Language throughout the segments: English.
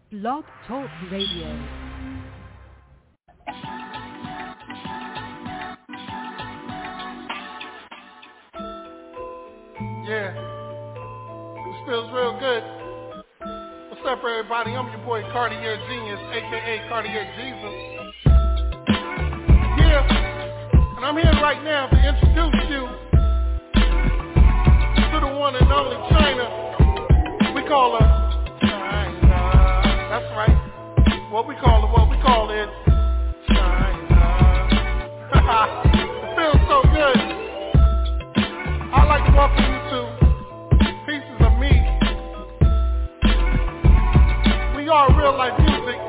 Blog Talk Radio. Yeah, this feels real good. What's up, everybody? I'm your boy Cartier Genius, aka Cartier Jesus. Yeah, and I'm here right now to introduce you to the one and only China. We call her China. That's right. What we call it, China. It feels so good. I'd like to welcome you to Pieces of Me. We are real life music.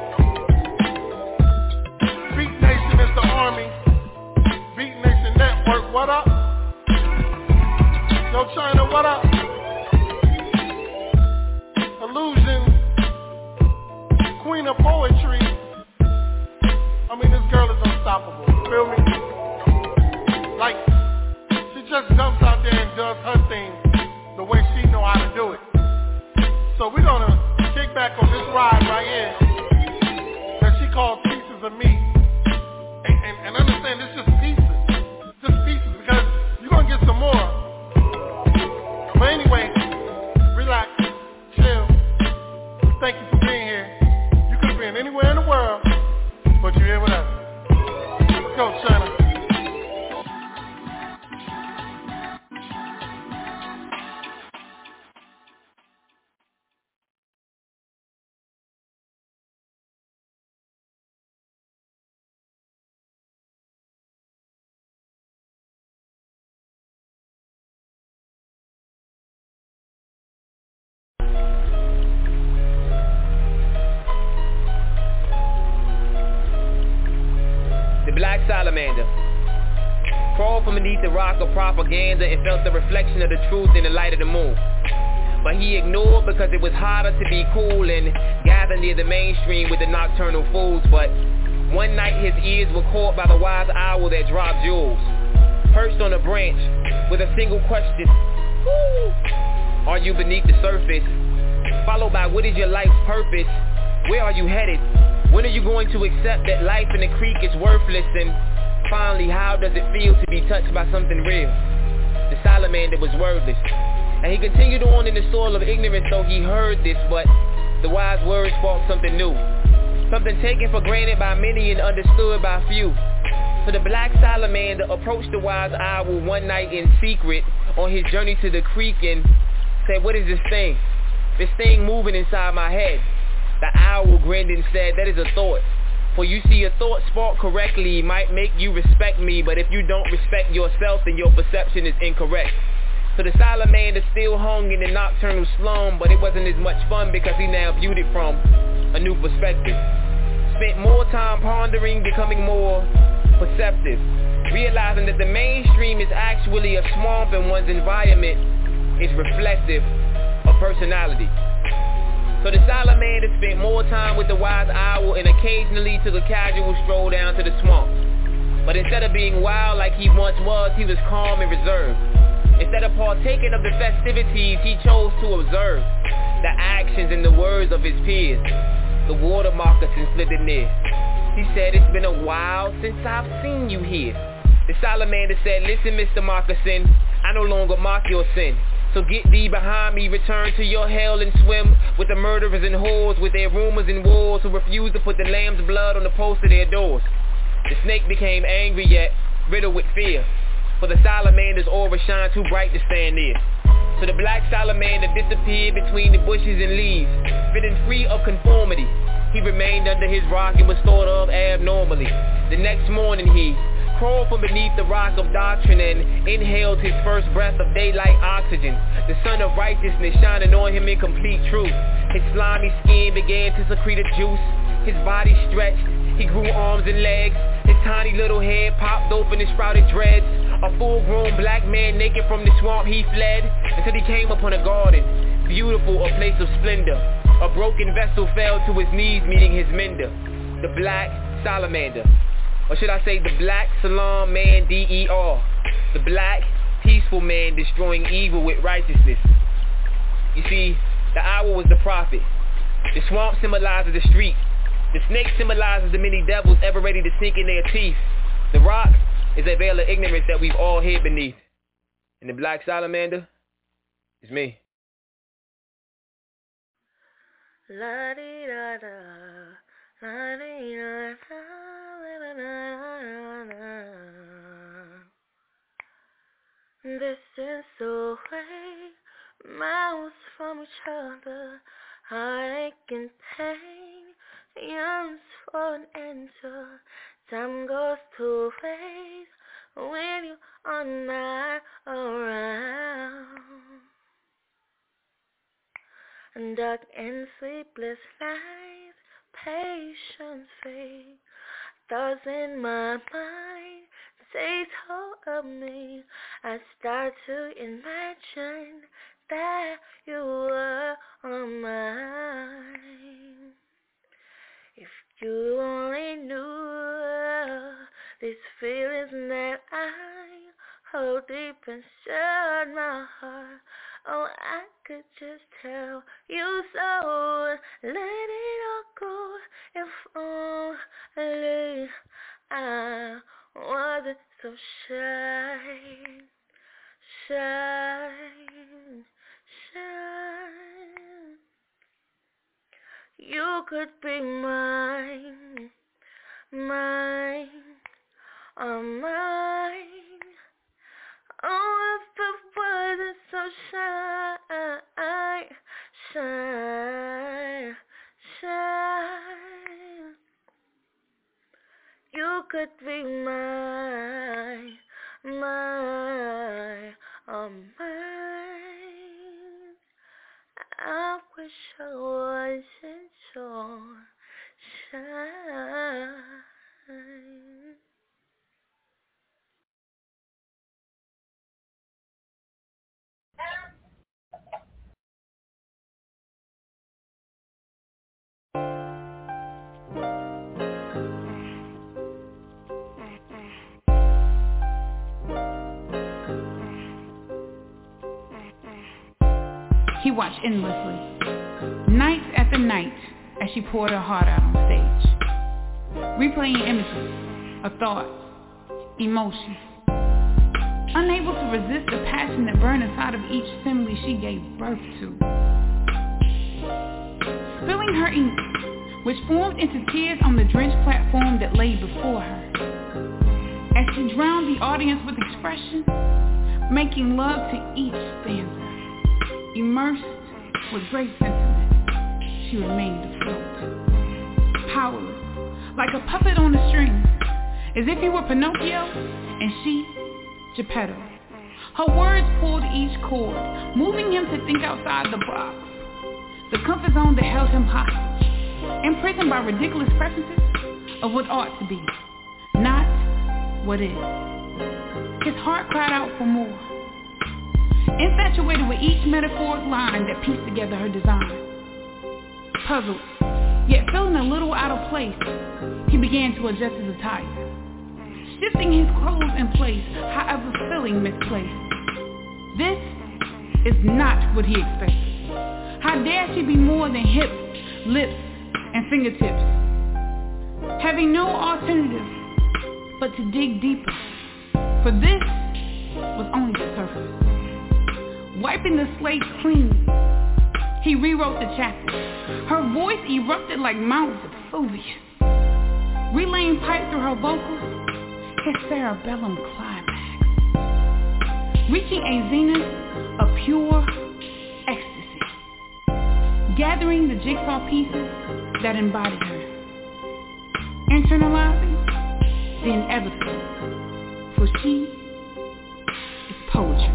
Beat Nation is the army. Beat Nation Network, what up? Yo, China, what up? Illusion, Queen of Poetry. I mean, this girl is unstoppable, you feel me? Like, she just jumps out there and does her thing the way she know how to do it. So we're gonna kick back on this ride right here that she called Pieces of Me. And understand, it's just pieces, because you're gonna get some more. But anyway, relax, chill. Thank you for being here. You could have been anywhere in the world, but you're here with us. Let's go, China. Black salamander crawled from beneath the rock of propaganda and felt the reflection of the truth in the light of the moon. But he ignored because it was harder to be cool and gather near the mainstream with the nocturnal fools. But one night his ears were caught by the wise owl that dropped jewels, perched on a branch with a single question: are you beneath the surface? Followed by, what is your life's purpose? Where are you headed? When are you going to accept that life in the creek is worthless? And finally, how does it feel to be touched by something real? The salamander was wordless, and he continued on in the soil of ignorance, though he heard this. But the wise words sparked something new, something taken for granted by many and understood by few. So the black salamander approached the wise owl one night in secret on his journey to the creek and said, what is this thing? This thing moving inside my head. The owl grinned and said, that is a thought. For you see, a thought sparked correctly might make you respect me, but if you don't respect yourself, then your perception is incorrect. So the salamander still hung in the nocturnal slum, but it wasn't as much fun because he now viewed it from a new perspective. Spent more time pondering, becoming more perceptive, realizing that the mainstream is actually a swamp and one's environment is reflective of personality. So the salamander spent more time with the wise owl and occasionally took a casual stroll down to the swamp. But instead of being wild like he once was, he was calm and reserved. Instead of partaking of the festivities, he chose to observe the actions and the words of his peers. The water moccasin slid near. He said, it's been a while since I've seen you here. The salamander said, listen, Mr. Moccasin, I no longer mock your sin. So get thee behind me, return to your hell and swim with the murderers and whores, with their rumors and wars who refuse to put the lamb's blood on the posts of their doors. The snake became angry yet riddled with fear, for the salamander's aura shined too bright to stand near. So the black salamander disappeared between the bushes and leaves, feeling free of conformity. He remained under his rock and was thought of abnormally. The next morning he crawled from beneath the rock of doctrine and inhaled his first breath of daylight oxygen. The sun of righteousness shining on him in complete truth. His slimy skin began to secrete a juice. His body stretched. He grew arms and legs. His tiny little head popped open and sprouted dreads. A full-grown black man naked from the swamp he fled until he came upon a garden, beautiful, a place of splendor. A broken vessel fell to his knees, meeting his mender. The black salamander. Or should I say the black salam man, D-E-R. The black, peaceful man destroying evil with righteousness. You see, the owl was the prophet, The swamp symbolizes the street. The snake symbolizes the many devils ever ready to sink in their teeth. The rock is a veil of ignorance that we've all hid beneath. And the black salamander is me. La-dee-da-da, la-dee-da-da, la-da-da-da-da. This is the way miles from each other, heartache and pain yearns for an answer. Time goes to waste when you are not around. Dark and sleepless nights, patience fades. Thoughts in my mind take hold of me. I start to imagine that you were on mine. If you only knew these feelings that I hold deep inside my heart. Oh, I could just tell you so. Let it all go if only I wasn't so shy. You could be mine, oh mine. Oh, if it wasn't so shine. You could be mine, oh mine. I wish I wasn't so shy. He watched endlessly, night after night, as she poured her heart out on stage, replaying images of thoughts, emotions, unable to resist the passion that burned inside of each assembly she gave birth to. Spilling her ink, which formed into tears on the drenched platform that lay before her, as she drowned the audience with expression, making love to each stanza. Immersed with great sentiment, she remained afloat, powerless, like a puppet on a string, as if he were Pinocchio and she, Geppetto. Her words pulled each chord, moving him to think outside the box, the comfort zone that held him hostage, imprisoned by ridiculous preferences of what ought to be, not what is. His heart cried out for more, infatuated with each metaphoric line that pieced together her design. Puzzled, yet feeling a little out of place, he began to adjust his attire, shifting his clothes in place, however feeling misplaced. This is not what he expected. How dare she be more than hips, lips, and fingertips, having no alternative but to dig deeper, for this was only the surface. Wiping the slate clean, he rewrote the chapter. Her voice erupted like Mount Vesuvius, relaying pipe through her vocals, his cerebellum climax, reaching a zenith of pure ecstasy, gathering the jigsaw pieces that embodied her, internalizing the inevitable, for she is poetry.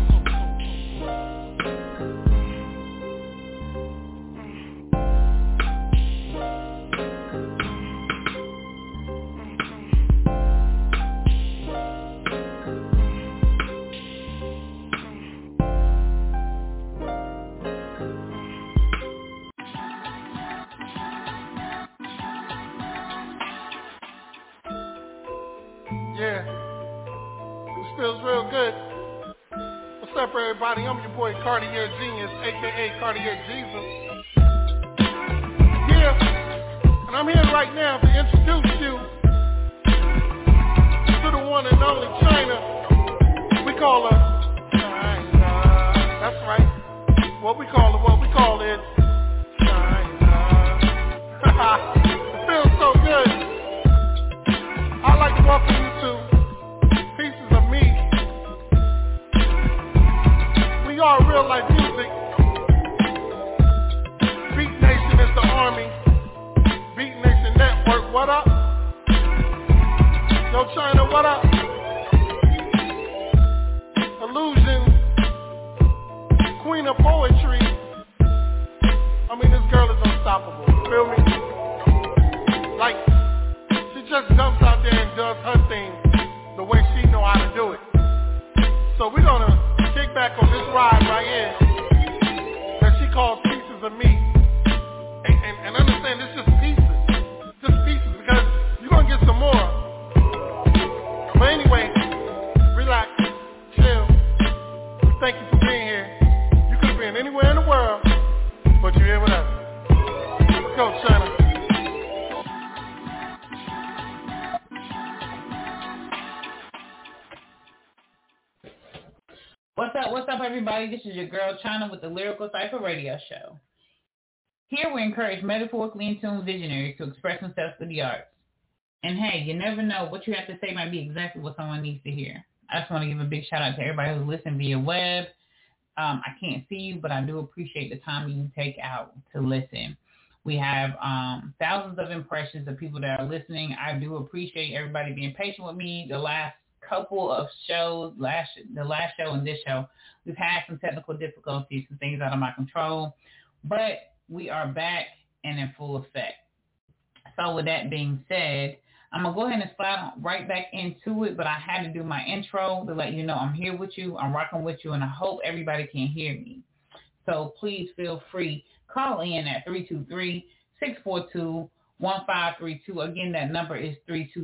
Everybody, I'm your boy Cartier Genius, aka Cartier Jesus. right now to introduce you to the one and only China. We call her China. That's right. What we call it China. It feels so good. I'd like to welcome you to Pieces of Me. We are real life music. Beat Nation is the army. Beat Nation Network, what up? Yo, China, what up? Illusion, Queen of Poetry. I mean, this girl is unstoppable, you feel me? Like, she just jumps out there and does her thing the way she know how to do it. So we're gonna kick back on this ride right here that she calls Pieces of Me. And understand, it's just pieces, because you're gonna get some more. But anyway, relax, chill. Thank you for being here. You could have been anywhere in the world, but you're here with us. Let's go, China. What's up, everybody? This is your girl China with the Lyrical Cypher Radio Show. Here we encourage metaphorically in tune visionaries to express themselves through the arts. And hey, you never know, what you have to say might be exactly what someone needs to hear. I just want to give a big shout out to everybody who's listening via web. I can't see you, but I do appreciate the time you take out to listen. We have thousands of impressions of people that are listening. I do appreciate everybody being patient with me. The last couple of shows, the last show and this show, we've had some technical difficulties, some things out of my control, but we are back and in full effect. So with that being said, I'm going to go ahead and slide right back into it, but I had to do my intro to let you know I'm here with you, I'm rocking with you, and I hope everybody can hear me. So please feel free, call in at 323-642-1532. Again, that number is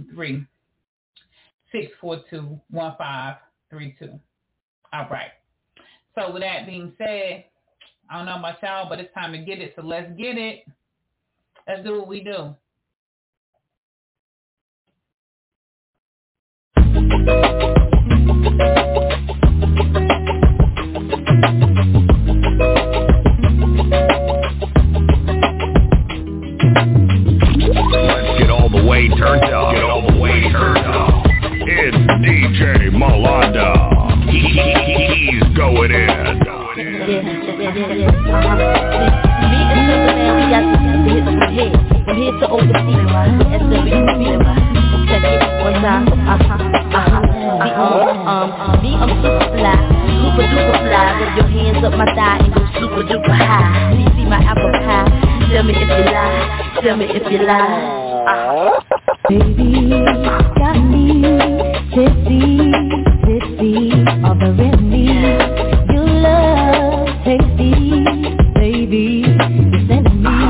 323-642-1532. All right. So with that being said, I don't know about y'all, but it's time to get it. So let's get it. Let's do what we do. Let's get all the way turned up. It's DJ Malanda. He's going in. Me and Superman, we got to hit from here. From here to overseas, SWB. Check it one time. Me, I'm super fly, super duper fly. With your hands up my thigh and go super duper high. See my apple pie. Tell me if you lie. Tell me if you lie. Baby, got me tipsy all the me. Your love tasty, baby. You're sending me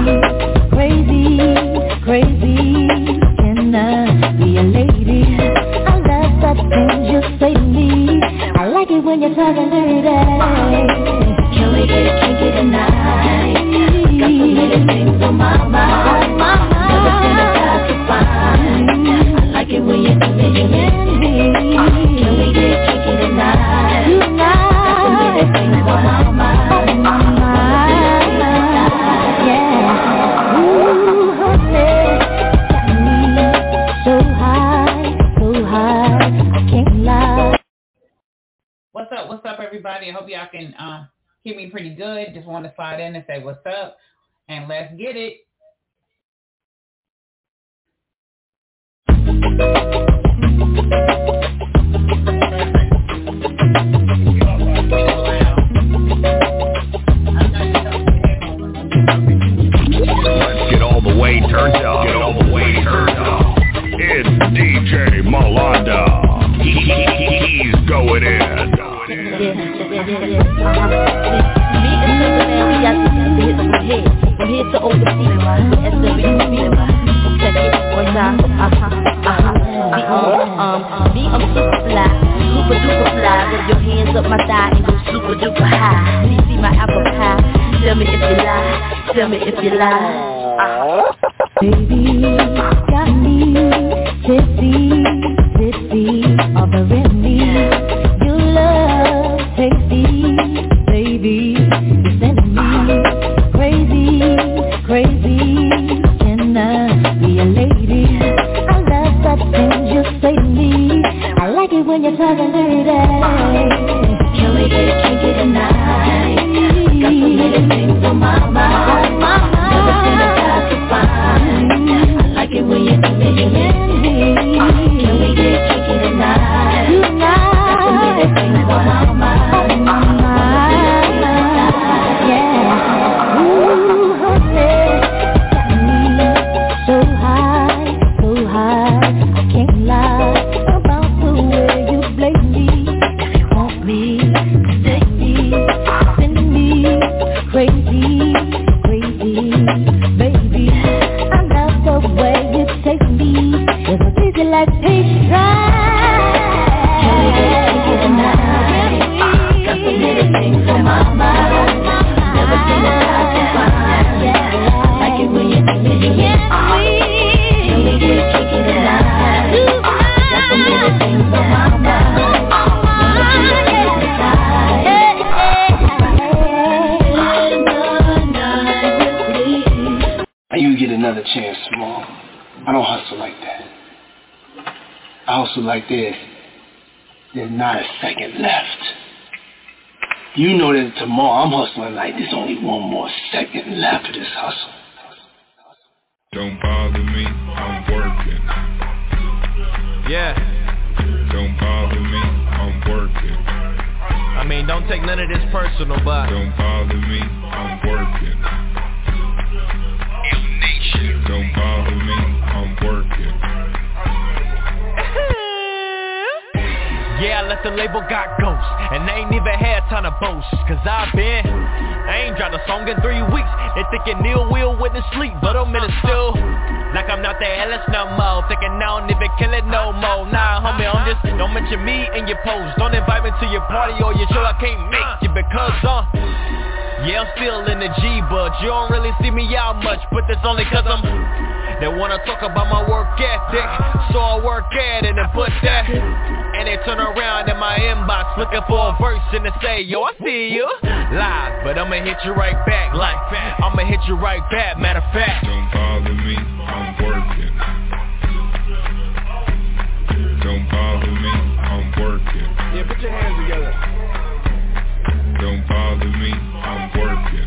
crazy. Can I be a lady? I love that things you say to me. I like it when you're talking dirty. Can we get it kinky tonight? Got so many things on my mind. Never seen a guy so fine. I like it when you do me. Can we get it kinky tonight? Got so many things on my mind. Yeah. Ooh, honey, got me so high, I can't lie. What's up, everybody? I hope y'all can hear me pretty good. Just want to slide in and say what's up, and let's get it. Let's get all the way turned up. It's DJ Malanda. He's going in. Me and Superman, we got to hit from here to overseas, SWB. Check it one time. Me, I'm super fly, super duper fly. With your hands up my thigh and go super duper high. See my apple pie. Tell me if you lie. Baby, tipsy, tipsy, offering me your love, tasty, baby. You're sending me crazy, crazy. Can I be a lady? I love such things you say to me. I like it when you're talking dirty. Can we get kinky tonight? Got so many things on my mind. Never seen a guy so fine. I like it when you do me. Can we get kinky tonight? Got so many things on my mind. Yeah. Ooh, honey, got me so high, so high. I can't lie about the way you play me. If you want me, take me, send me crazy, crazy, baby. I love the way you take me. It's a easy like peach dry. Can we get kinky tonight? Got so many things on my mind. Never seen a guy so fine. I like it when you do me. Can we get kinky tonight? Got so many things on my mind. You get another chance, Small. I don't hustle like that. I hustle like this. There's not a second left. You know that tomorrow I'm hustling like there's only one more second left of this hustle. Don't bother me, I'm working. Yeah. Don't bother me, I'm working. I mean, don't take none of this personal, but don't bother me, I'm working. Don't bother me, I'm working. Yeah, I let the label got ghosts, and they ain't even had time to boast. Cause I ain't dropped a song in 3 weeks. They thinking Neil will witness sleep, but I'm in it still. Like I'm not the Ellis no more. Thinking I don't even kill it no more. Nah, homie, I'm just, don't mention me in your post. Don't invite me to your party or your show. I can't make you because yeah, I'm still in the G, but you don't really see me out much. But that's only cause they wanna talk about my work ethic, so I work at it and put that. And they turn around in my inbox looking for a verse and they say, yo, I see you live, but I'ma hit you right back like that. I'ma hit you right back, matter of fact. Don't bother me, I'm working. Don't bother me, I'm working. Yeah, put your hands together. Don't bother me, I'm working.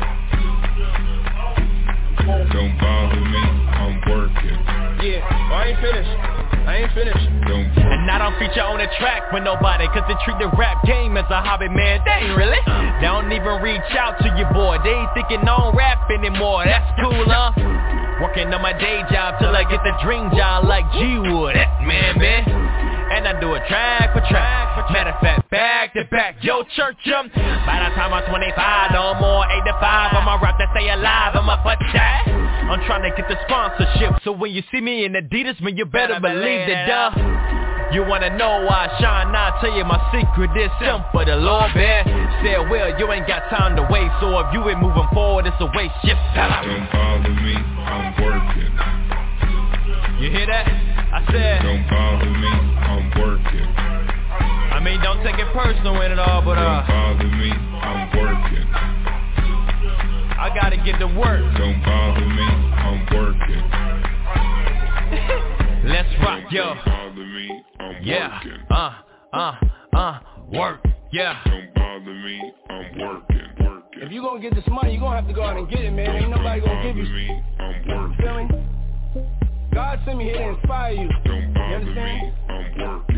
Don't bother me, I'm working. Yeah, oh, I ain't finished. And I don't feature on the track with nobody, cause they treat the rap game as a hobby, man. They ain't really. They don't even reach out to your boy. They ain't thinking I don't rap anymore. That's cool, huh? Working on my day job till I get the dream job like G Wood. Man. And I do it track for track. Matter of fact, back to back. Yo, church, by the time I'm 25, no more 8 to 5. I'ma rap that stay alive, I'ma put that. I'm trying to get the sponsorship, so when you see me in Adidas, man, you better believe that, You wanna know why I shine? I'll tell you my secret is simple. The Lord said, well, you ain't got time to waste, so if you ain't moving forward, it's a waste. Just tell him. Don't bother me, I'm working. You hear that? I said, don't bother me, I'm working. I mean, don't take it personal in it all, but don't bother me, I'm working. I gotta get to work. Don't bother me, I'm working. Let's rock, yo. Don't bother me, I'm working. Work, yeah. Don't bother me, I'm working. If you gonna get this money, you gonna have to go out and get it, man. Ain't nobody gonna give you. Me, I'm working. Feel me? God sent me here to inspire you. Don't bother me, I'm working.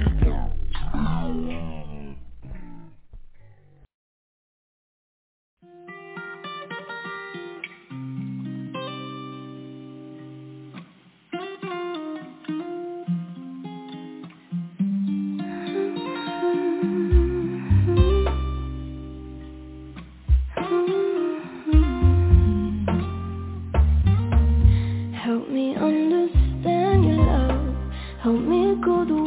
Help me understand your love. Help me go the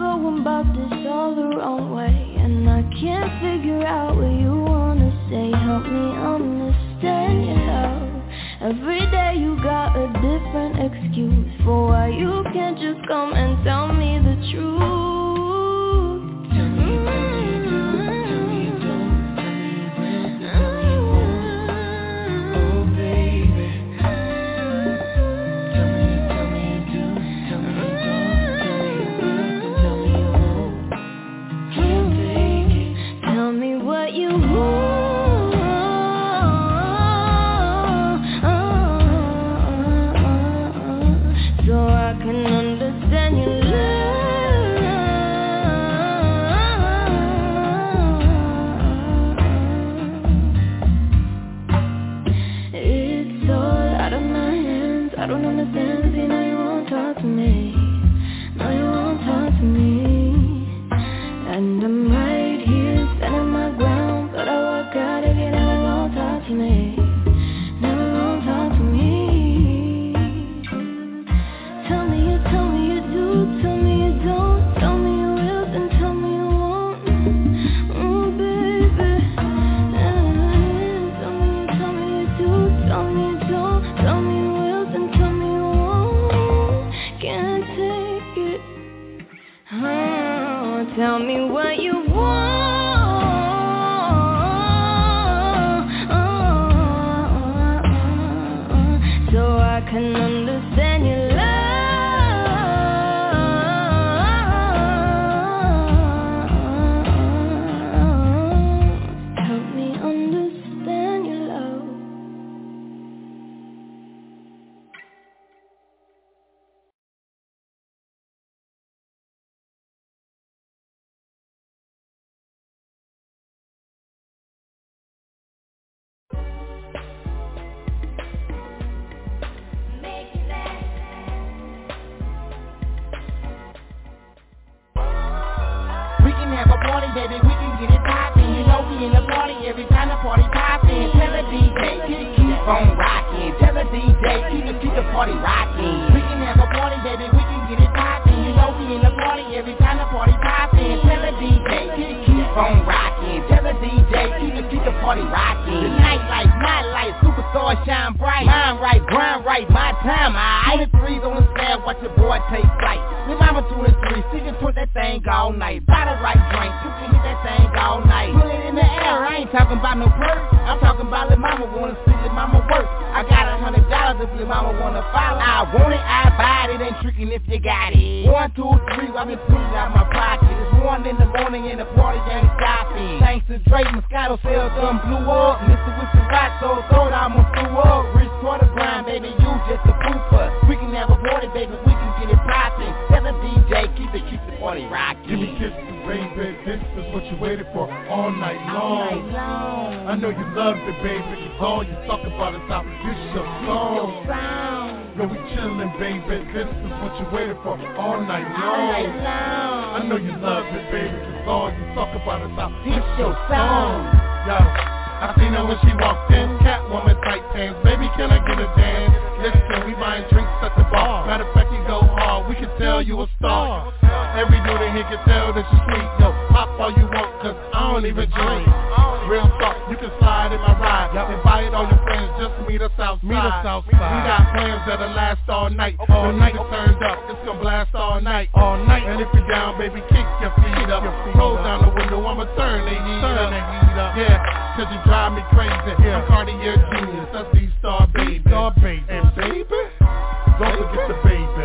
going about this all the wrong way, and I can't figure out what you wanna say. Help me understand your love. Every day you got a different excuse for why you can't just come and tell me the truth. Tell me you do, tell me you don't, tell me you will, tell me you won't. Oh baby, tell me you do, tell me you don't, tell me you will, tell me you won't. Can't take it. Tell me what you want. So I can understand your love. It's all out of my hands. I don't understand. See, now you won't talk to me. Now you won't talk to me. And I'm right here standing my ground, but I walk out if you never won't talk to me. Never won't talk to me. Tell me you do, tell me you don't, tell me you will, then tell me you won't. Oh baby, tell me you do, tell me you don't, tell me you will, then tell me you won't. Can't take it. Oh, tell me what you want, so I can understand your love. Help me understand your love. We can have a party, baby, we can get it poppin'. You know we in the party every time the party poppin'. Tell the DJ, keep on rockin'. Tell the DJ, keep the party rockin'. We can have a party, baby, we can get it poppin'. You know we in the party every time the party poppin'. Tell the DJ, keep on rockin'. Tell the DJ, keep the party rockin'. The nightlife, my life, superstar shine bright. Mind right, grind right, my time, I 23s on the slab, watch your boy take flight. Me mama 23, she can put that thing all night. Buy the right drink, you can hit that thing all night. Put it in the air, I ain't talking about no perk. I'm talking about little mama wanna see little mama work. I got $100 if little mama wanna follow. I want it, I buy it, ain't tricking if you got it. 1, 2, 3, I've been pulling out my pocket. It's 1 in the morning and the party ain't stopping. Thanks to Drake, Moscato sales done blew up. Mr. With the rock, so throw it, I'ma screw up. Rich quarter grind, baby, you just a pooper. We can have a party, baby, we can get it poppin'. Tell the DJ, keep the party rockin'. Give me kisses, baby, this is what you waited for all night long. I know you love it, baby, cause all you talk about is how this your song. Yo, we chillin', baby, this is what you waited for all night long. I know you love it, baby, cause all you talk about is how this your song. Yo, I seen her when she walked in, Catwoman tight pants. Baby, can I get a dance? Listen, we buying drinks at the bar. Matter of fact, you go hard, we can tell you a star. Every dude in here can tell that you sweet. Yo, pop all you want, cause I don't even drink. Real talk, you can slide in my ride. Invite all your friends, just meet us outside. We got plans that'll last all night. The night turned up, it's gonna blast all night. And if you're down, baby, kick your feet up. Roll down the window, I'ma turn the heat up. Yeah, cause you drive me crazy. I'm Cartier genius, that's D-Star baby. And baby, don't forget the baby.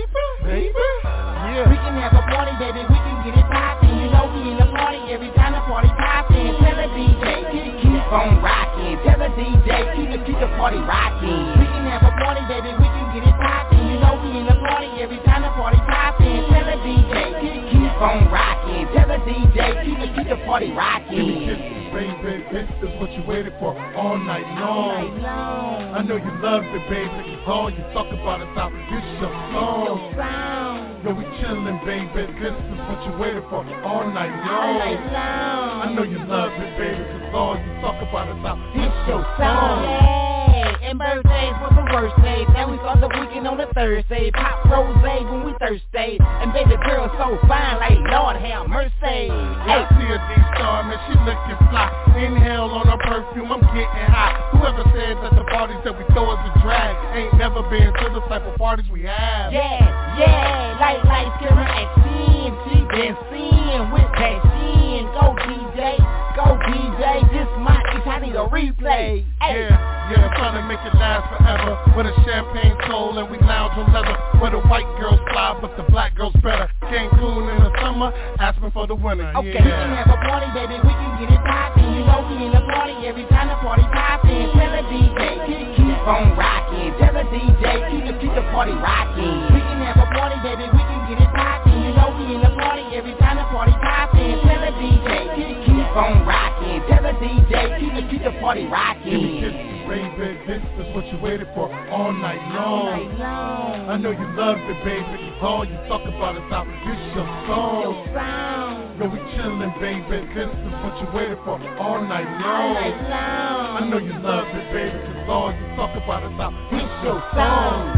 Yeah. We can have a party, baby, we can get it poppin'. You know we in the party every time the party poppin'. Tell the DJ, keep on rockin'. Tell the DJ, keep the party rockin'. We can have a party, baby, we can get it poppin'. You know we in the party every time the party poppin'. Tell the DJ, keep on rockin'. Tell the DJ, keep the party rockin'. Give me kisses, baby, this is what you waited for all night long. I know you love it, baby, cause all you talk about is how this your song. Yo, we chillin', baby, this is what you waited for all night long. I know you love it, baby, cause all you talk about is how it's your song. and birthdays was the worst days. Now we start the weekend on the Thursday. Pop rose when we thirsty. And baby girl so fine, like Lord have mercy. I see a D-star, man, she looking fly. Inhale on her perfume, I'm getting hot. Whoever said that the parties that we throw is a drag ain't never been to the type of parties we have. Yeah, like Karen X-N. She been seeing with that chin. Go DJ, this my itch, I need a replay. Yeah, I'm trying to make it last forever. With a champagne soul and we lounge on leather. Where the white girls fly, but the black girls better. Cancun in the summer, asking for the winter. Okay, we can have a party, baby, we can get it poppin'. You know we in the party every time the party poppin'. Tell the DJ, keep on rockin'. Tell the DJ, keep the party rockin'. We can have a party, baby, we can get it poppin'. You know we in the party every time the party poppin'. Tell the DJ, keep on rockin'. Tell the DJ, keep the party rockin'. Baby, this is what you waited for all night long. I know you love it, baby, cause all you talk about is how this your song. No, we chillin', baby, this is what you waited for all night long. I know you love it, baby, cause all you talk about is how this your song.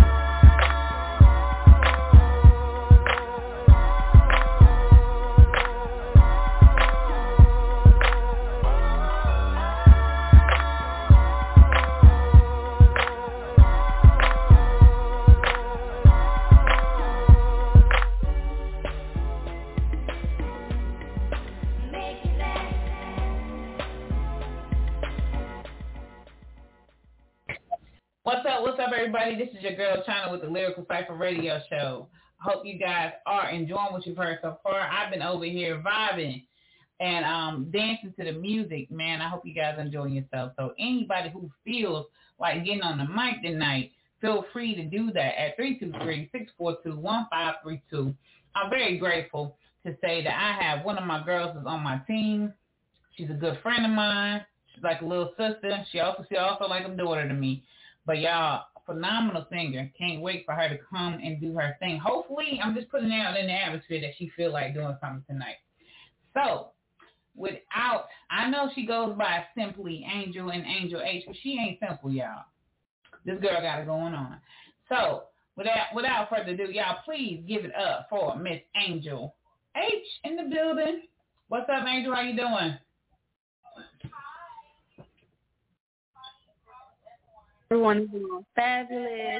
What's up, everybody? This is your girl China with the Lyrical Cypher Radio Show. Hope you guys are enjoying what you've heard so far. I've been over here vibing and dancing to the music, man. I hope you guys are enjoying yourself. So anybody who feels like getting on the mic tonight, feel free to do that at 323-642-1532. I'm very grateful to say that I have one of my girls is on my team. She's a good friend of mine. She's like a little sister. She also like a daughter to me. But y'all, phenomenal singer. Can't wait for her to come and do her thing. Hopefully, I'm just putting it out in the atmosphere that she feel like doing something tonight. So, I know she goes by Simply Angel and Angel H, but she ain't simple, y'all. This girl got it going on. So, without further ado, y'all, please give it up for Miss Angel H in the building. What's up, Angel? How you doing? Everyone is doing fabulous.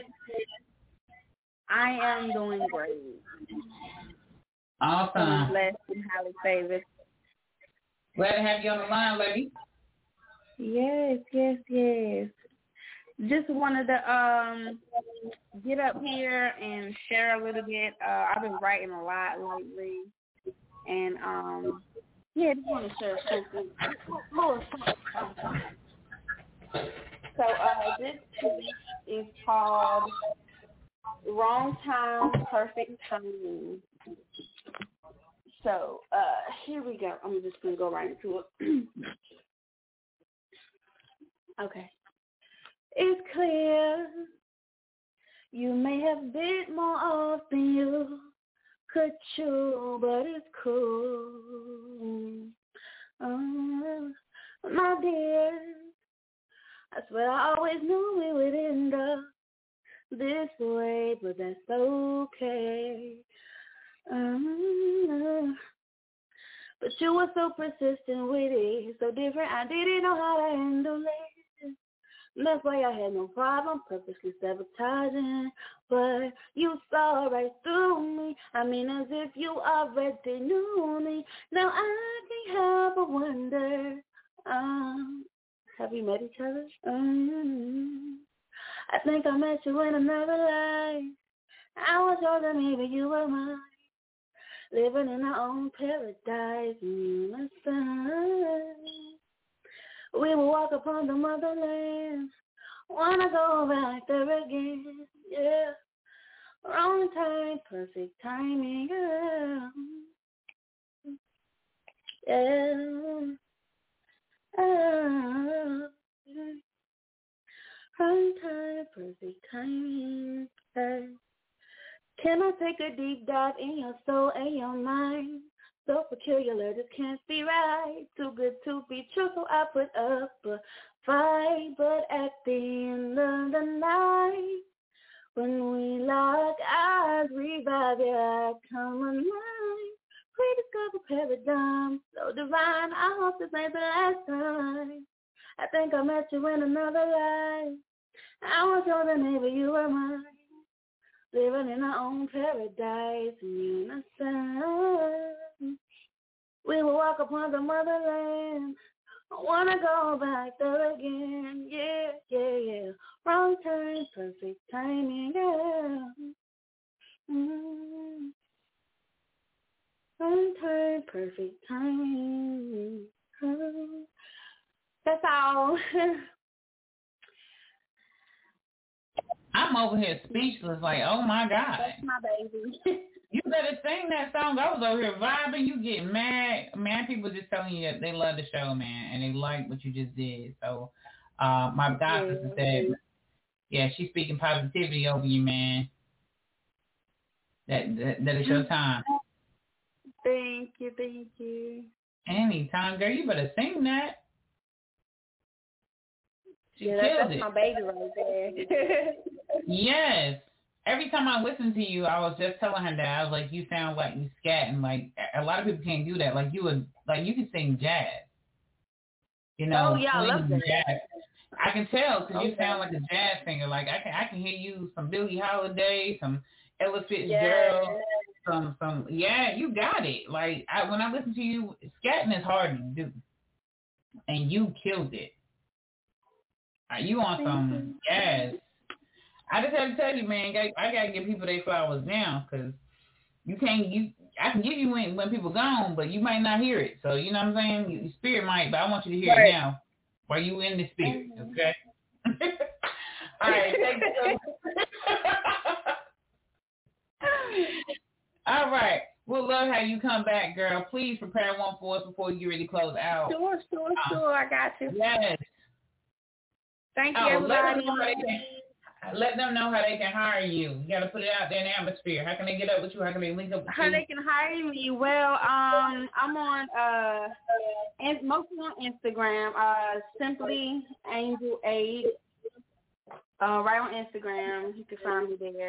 I am doing great. Awesome. I'm blessed and highly favored. Glad to have you on the line, lady. Yes. Just wanted to get up here and share a little bit. I've been writing a lot lately. And, just want to share something. So this piece is called Wrong Time, Perfect Timing. So here we go. I'm just going to go right into it. Okay. It's clear you may have bit more off than you could chew, but it's cool. My dear, I swear I always knew we would end up this way, but that's okay. But you were so persistent with it, so different, I didn't know how to handle it. That's why I had no problem purposely sabotaging, but you saw right through me. I mean, as if you already knew me. Now I can't help but wonder, have we met each other? I think I met you in another life. I was older, maybe you were mine. Living in our own paradise, me and my son. We will walk upon the motherland. Wanna go back there again, yeah. Wrong time, perfect timing, yeah. Wrong time, perfect timing, yeah. Can I take a deep dive in your soul and your mind? So peculiar, this can't be right. Too good to be true, so I put up a fight. But at the end of the night, when we lock eyes, revive your come online. Rediscover paradigm, so divine. I hope this ain't the last time. I think I met you in another life. I was yours and maybe you were mine. Living in our own paradise in unison. We will walk upon the motherland. I wanna go back there again. Yeah, yeah, yeah. Wrong turn, perfect timing, yeah. Wrong turn, perfect timing. That's all. I'm over here speechless, like, oh my God. That's my baby. You better sing that song. I was over here vibing. You get mad. Man, people just telling you that they love the show, man, and they like what you just did. So my god sister said, yeah, she's speaking positivity over you, man. That is your time. Thank you. Anytime, girl. You better sing that. She that's it. My baby right there. Yes. Every time I listen to you, I was just telling her that. I was like, you sound like you scat, and like a lot of people can't do that. Like you can sing jazz. You know, oh yeah, I love that. Jazz. I can tell because you sound like a jazz singer. Like I can hear you some Billie Holiday, some Ella Fitzgerald, some yeah, you got it. Like when I listen to you, scatting is hard to do, and you killed it. You on some jazz. I just have to tell you, man, I got to give people their flowers now because I can give you when people gone, but you might not hear it. So, you know what I'm saying? Your spirit might, but I want you to hear it now while you in the spirit, okay? All right, thank you. All right. We'll love how you come back, girl. Please prepare one for us before you get ready to close out. Sure. I got you. Yes. Thank you, everybody. Let them know how they can hire you. You got to put it out there in the atmosphere. How can they get up with you? How can they link up with you? How they can hire me? Well, I'm on mostly on Instagram. Simply Angel Aid. Right on Instagram. You can find me there.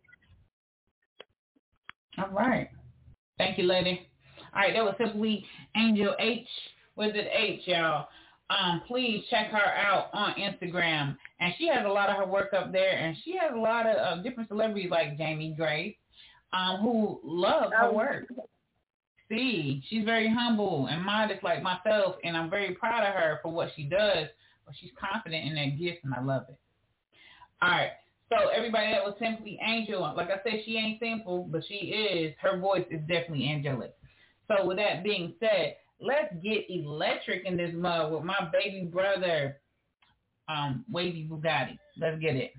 All right. Thank you, lady. All right, that was Simply Angel H. With it H, y'all. Please check her out on Instagram. And she has a lot of her work up there. And she has a lot of different celebrities like Jamie Grace who love her work. See, she's very humble and modest like myself. And I'm very proud of her for what she does. But she's confident in that gift, and I love it. All right. So everybody, that was Simply Angel. Like I said, she ain't simple, but she is. Her voice is definitely angelic. So with that being said, let's get electric in this mug with my baby brother, Wavy Bugatti. Let's get it.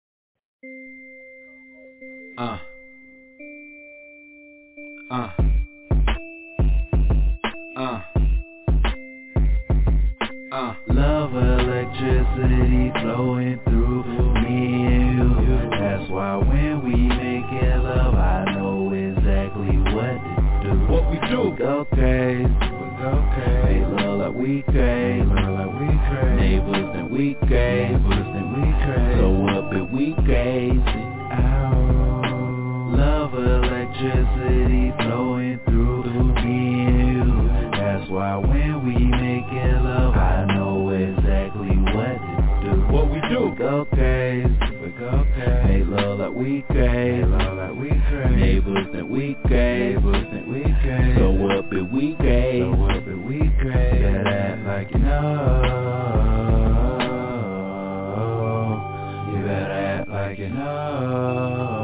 Love electricity flowing through me and you. That's why when we make it love, I know exactly what to do. What we do? We go crazy. They love like we crazy. Neighbors and we crazy. So up and we crazy. Love electricity flowing through me and you. That's why when we make it love, I know exactly what to do. What we do? We go crazy. They love like we crazy. Neighbors and we crazy. So up and we crazy. Better act like you know. You better act like you know.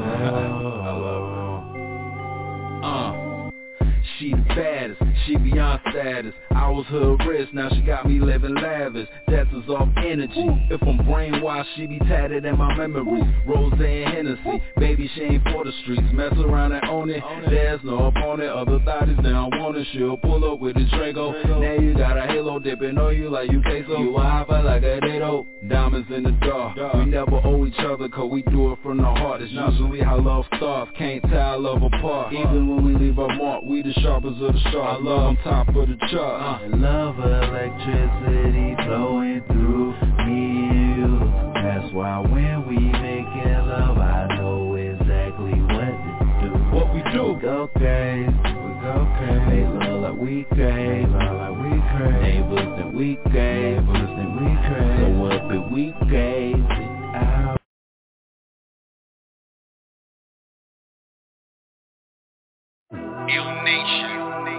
She the baddest, she beyond status. I was her wrist, now she got me living lavish. That's off energy. If I'm brainwashed, she be tatted in my memories. Rose and Hennessy, baby she ain't for the streets. Mess around and own it, there's no opponent. Other thotties down want it, she'll pull up with a Draco. Now you got a halo dipping on you like you queso. You a hopper like a dado, diamonds in the dark. We never owe each other cause we do it from the heart. It's usually how love starts, can't tell love apart. Even when we leave our mark, we the sharpest rappers of the chart, love on top of the chart. Love electricity flowing through me and you. That's why when we making love, I know exactly what to do. What we do? We go crazy, we go crazy. They love like we crazy, love like we crazy. Neighbors that we crazy, neighbors that we crazy. So up if we crazy out. Ill Nation.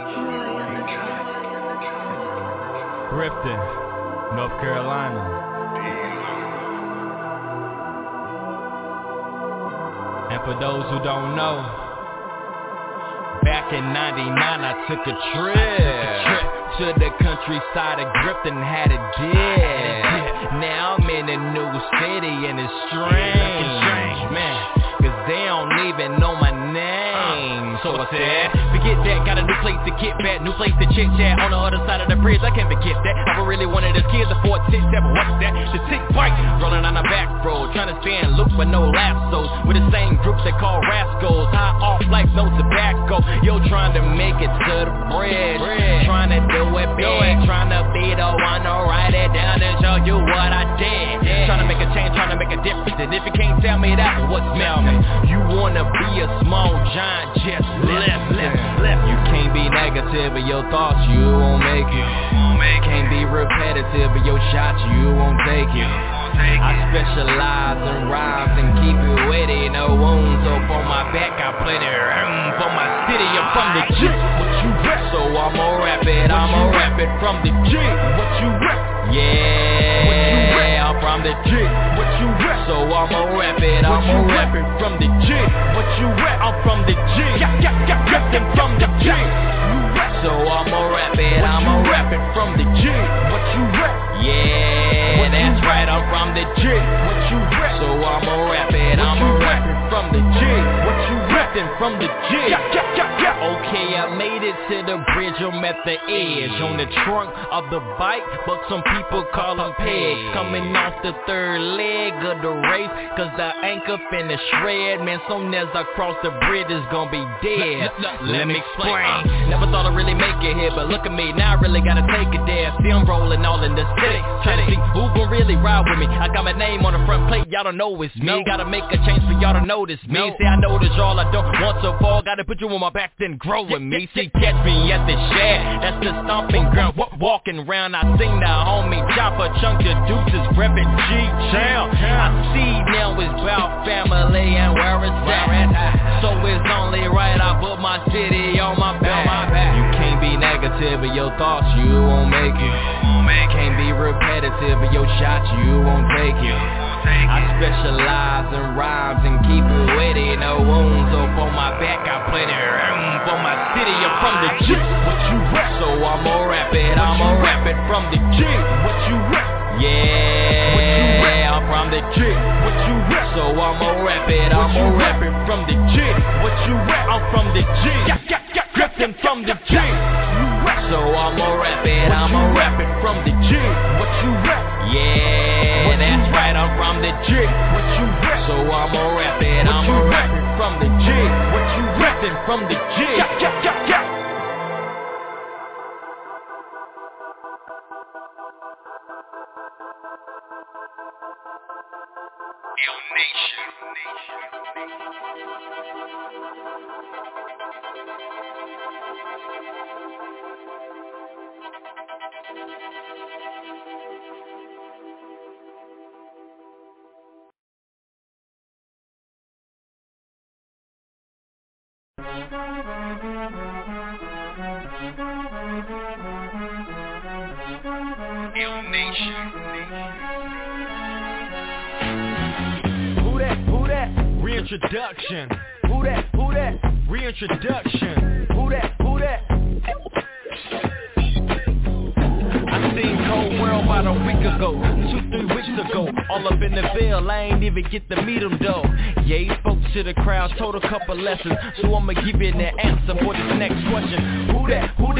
Grifton, North Carolina. And for those who don't know, back in 99 I took a trip to the countryside of Grifton, had a dip. Now I'm in a new city and it's strange, man, cause they don't even know my name. So I said, forget that, got a new place to get back, new place to chit chat on the other side of the bridge. I can't forget that. I was really one of those kids, the 4-6-7, what's that? The tick bike, rolling on the back road, trying to stay in loop but no lassos. With the same groups they call rascals, high off like no tobacco. Yo, trying to make it to the bridge, trying to do it big, trying to be the one to write it down and show you what I did. Trying to make a change, trying to make a difference. And if you can't tell me that, what's missing? You wanna be a small giant, just left. You can't be negative in your thoughts, you won't make it. Can't be repetitive in your shots, you won't take it. I specialize in rhymes and keep it witty, no wounds. So for my back, I play the for my city. I'm from the G. What you rap? So I'ma rap it from the G. What you rap? Yeah, what you rap? I'm from the G. What you rap? So I'ma rap it from the G. What you rap? I'm from the G. Rapping from the G. So I'ma rap it from the G. What you rap? Yeah, that's right, I'm from the G. What you rap? So I'ma rap it from the G. What you rapping from the G? Okay, I made it to the bridge, I'm at the edge. On the trunk of the bike, but some people call them pegs. Coming off the third leg of the race, cause the anchor finna shred. Man, soon as I cross the bridge, it's gonna be dead. Let me explain. Never thought I'd really make it here, but look at me, now I really gotta take it there. See, I'm rolling all in the city, trying to see who gon' really ride with me. I got my name on the front plate, y'all don't know it's me. Gotta make a change for y'all to notice me. See, I know this all I don't want to fall. Gotta put you on my back, then grow with me. See, catch me at the shed, that's the stomping ground. Walking around, I sing the homie Chopper, chunk the deuces, reppin' G-Town. I see now it's about family and where it's at. So it's only right I put my city on my back. You can't be negative in your thoughts, you won't make it. Can't be repetitive in your shots, you won't take it. I specialize in rhymes and keep it witty, no wounds. So for my back, I play the for my city, I'm from the G. What you rap? So I'ma rap it from the G. What you rap? Yeah, I'm from the G. What you rap? So I'ma rap it from the G. What you rap? I'm from the G. Griffin from the G. So I'ma rap it from the G. What you rap? Yeah, that's right, I'm from the G. What you rap? So I'ma rap it from the G. What you rapping from the G? Who that? Reintroduction. Who that? Reintroduction. Who that? I seen Cold World about a week ago, 2-3 weeks ago. All up in the Ville, I ain't even get to meet him though. Yeah, he spoke to the crowd, told a couple lessons. So I'ma give you the answer for this next question. Who that? Man, that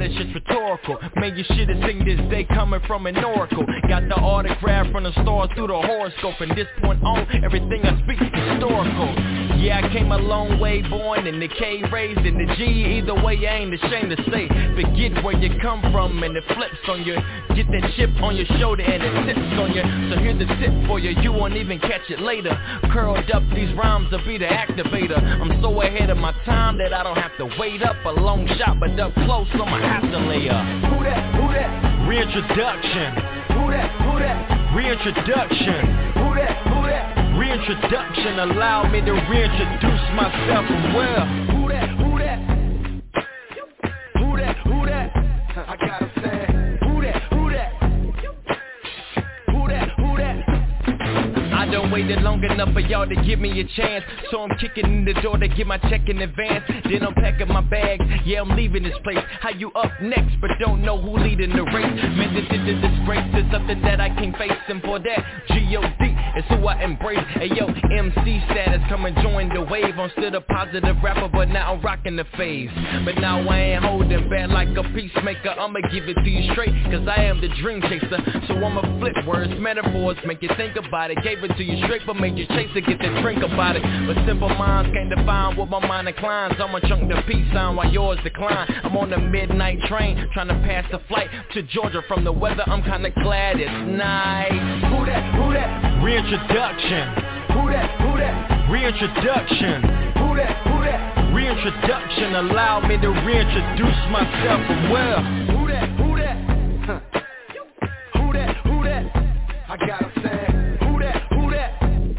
it's just rhetorical. Man, you should've seen this day coming from an oracle. Got the autograph from the stars through the horoscope. From this point on, everything I speak is historical. Yeah, I came a long way, born in the K, raised in the G. Either way, I ain't ashamed to say, forget where you come from and it flips on you. Get that chip on your shoulder and it sits on you. So here's the tip for you, you won't even catch it later. Curled up, these rhymes will be the activator. I'm so ahead of my time that I don't have to wait up. A long shot, but up close, I'ma have to lay up. Who that? Who that? Reintroduction. Who that? Who that? Reintroduction. Who that? Who that? Reintroduction, allow me to reintroduce myself from where? Who that? Who that? Who that? Who that? I gotta say, who that? Who that? Who that? Who that? I done waited long enough for y'all to give me a chance, so I'm kicking in the door to get my check in advance. Then I'm packing my bags, yeah, I'm leaving this place. How you up next, but don't know who leading the race? Man, this is a disgrace, it's something that I can't face. And for that, G.O.D. is who I embrace. Hey yo, MC status, come and join the wave. I'm still a positive rapper, but now I'm rocking the phase. But now I ain't holding back like a peacemaker. I'ma give it to you straight, cause I am the dream chaser. So I'ma flip words, metaphors, make you think about it. Gave it to you straight, but made you chase it, get to drink about it. But simple minds can't define what my mind inclines. I'ma chunk the peace sign while yours decline. I'm on the midnight train, trying to pass the flight to Georgia. From the weather, I'm kinda glad it's nice. Who that? Who that? Reintroduction. Who that? Who that? Reintroduction. Who that? Who that? Reintroduction, allow me to reintroduce myself from where? Who that? Who that? Who that? Who that? I gotta say, who that? Who that?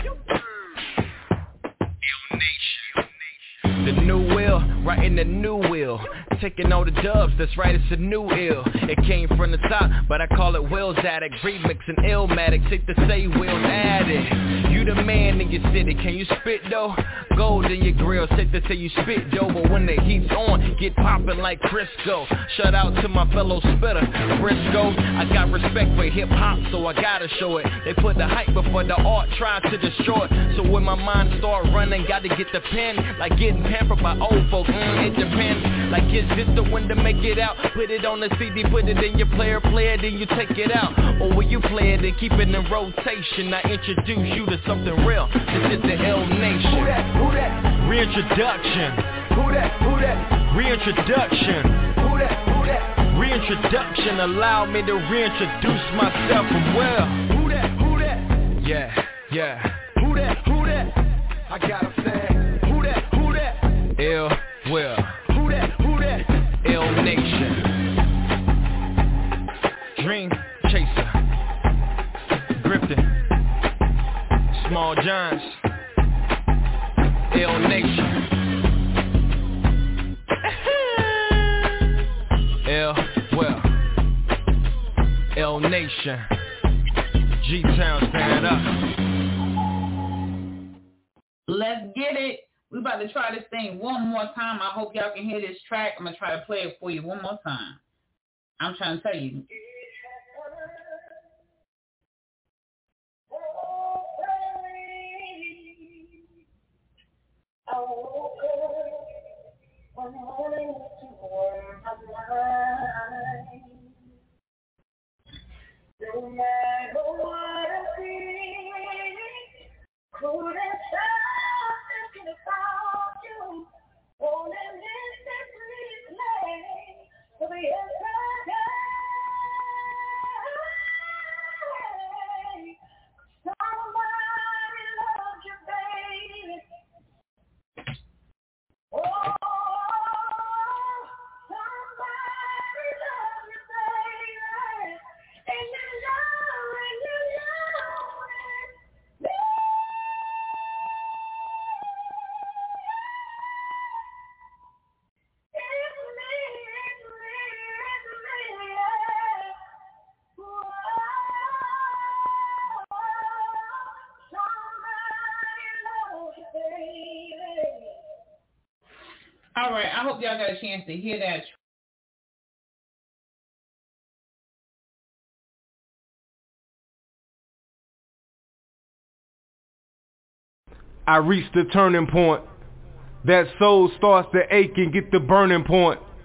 The new wheel, writing the new wheel. Taking all the dubs, that's right, it's a new ill. It came from the top, but I call it Will's Addict. Remixing Illmatic, safe to say Will's Addict. You the man in your city, can you spit though? Gold in your grill, safe to say you spit though. But when the heat's on, get popping like Crisco. Shout out to my fellow spitter, Briscoe. I got respect for hip hop, so I gotta show it. They put the hype before the art, try to destroy it. So when my mind start running, gotta get the pen. Like getting pampered by old folks, it depends. Like is this the one to make it out? Put it on the CD, put it in your player, play it, then you take it out. Or will you play it and keep it in rotation? I introduce you to something real. This is the L Nation. Who that? Who that? Reintroduction. Who that? Who that? Reintroduction. Who that? Who that? Reintroduction, allow me to reintroduce myself from where? Who that? Who that? Yeah, yeah. Who that? Who that? I gotta say, who that? Who that? L Will. Who that? Who that? L Nation. Dream Chaser. Grifton. Small Giants. L Nation. L Will. L Nation. G-Town, stand up. Let's get it. We about to try this thing one more time. I hope y'all can hear this track. I'm going to try to play it for you one more time. I'm trying to tell you. No matter what I see, couldn't stop thinking about you. Only listen to me play for the entire day. Somebody loves you, baby. Oh, somebody loves you, baby. And you know it, you know it. It's me, yeah. Whoa, somebody loves you, baby. All right, I hope y'all got a chance to hear that. I reached the turning point. That soul starts to ache and get the burning point.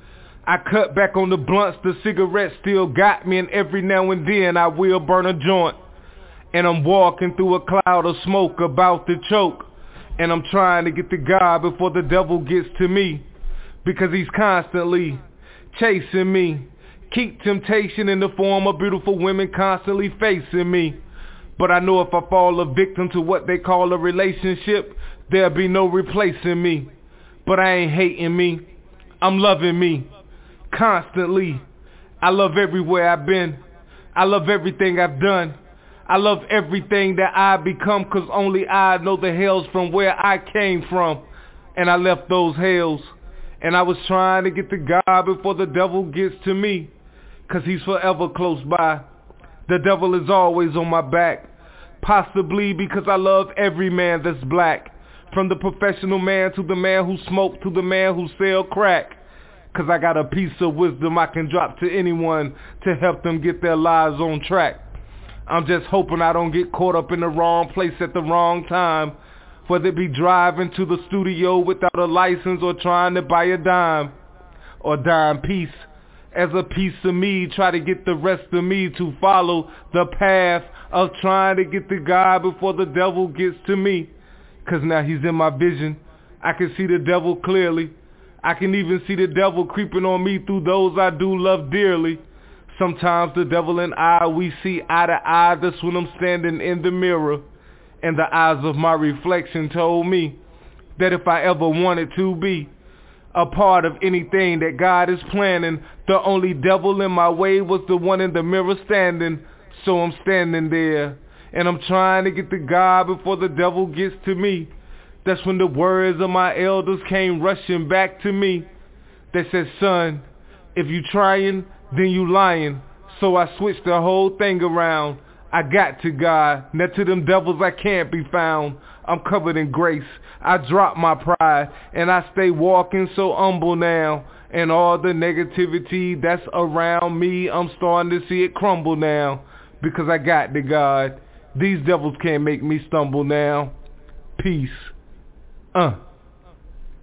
I cut back on the blunts, the cigarettes still got me, and every now and then I will burn a joint. And I'm walking through a cloud of smoke about to choke. And I'm trying to get to God before the devil gets to me, because he's constantly chasing me. Keep temptation in the form of beautiful women constantly facing me. But I know if I fall a victim to what they call a relationship, there'll be no replacing me. But I ain't hating me, I'm loving me constantly. I love everywhere I've been. I love everything I've done. I love everything that I become, cause only I know the hells from where I came from. And I left those hells, and I was trying to get to God before the devil gets to me, cause he's forever close by. The devil is always on my back, possibly because I love every man that's black, from the professional man to the man who smoke to the man who sell crack. Cause I got a piece of wisdom I can drop to anyone to help them get their lives on track. I'm just hoping I don't get caught up in the wrong place at the wrong time, whether it be driving to the studio without a license or trying to buy a dime or dime piece. As a piece of me, try to get the rest of me to follow the path of trying to get to God before the devil gets to me. Cause now he's in my vision. I can see the devil clearly. I can even see the devil creeping on me through those I do love dearly. Sometimes the devil and I, we see eye to eye. That's when I'm standing in the mirror, and the eyes of my reflection told me that if I ever wanted to be a part of anything that God is planning, the only devil in my way was the one in the mirror standing. So I'm standing there, and I'm trying to get to God before the devil gets to me. That's when the words of my elders came rushing back to me. They said, son, if you trying, then you lying. So I switched the whole thing around. I got to God. Now to them devils I can't be found. I'm covered in grace. I drop my pride, and I stay walking so humble now. And all the negativity that's around me, I'm starting to see it crumble now, because I got to God. These devils can't make me stumble now. Peace.